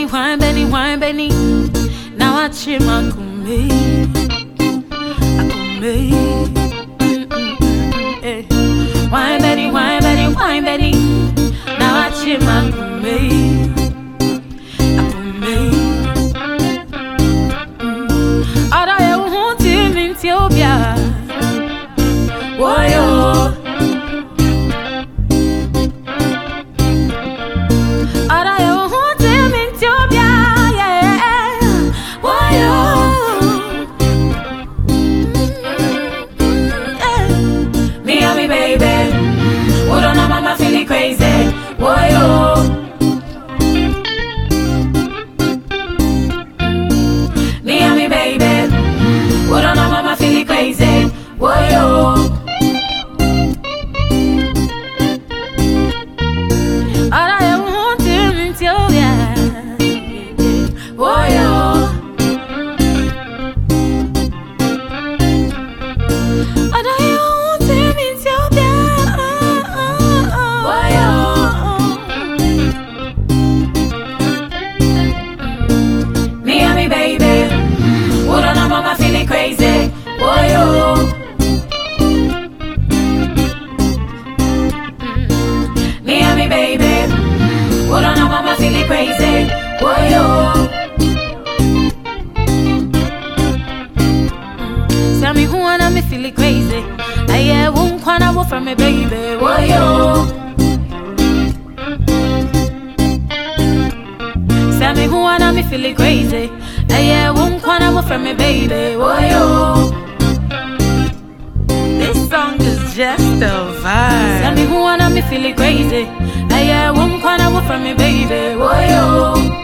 wine, Benny. Now I cheer my kume. Wine, Benny. Now I cheer my kume. Ara eu hunti mintiobia. Woyo. Ara eu hunti mintiobia. Yeah. Woyo. Me and me baby. Would on mama feeling crazy. Woyo. Me and me baby. Would on mama feeling crazy. Woyo. Ara eu hunti mintiobia. Woyo. Ara eu hunti mintiobia. Woyo. Me and me baby. Would on mama feeling crazy. Woyo. Me and me baby. Would on mama feeling crazy. Woyo. Tell me who wanna me feeling crazy. I won't wanna walk from me baby. Woyo. Tell me who wanna me feeling crazy. I won't wanna walk from me baby. Woyo. This song is just a vibe. Tell me who wanna me feeling crazy. I won't wanna walk from me baby. Woyo.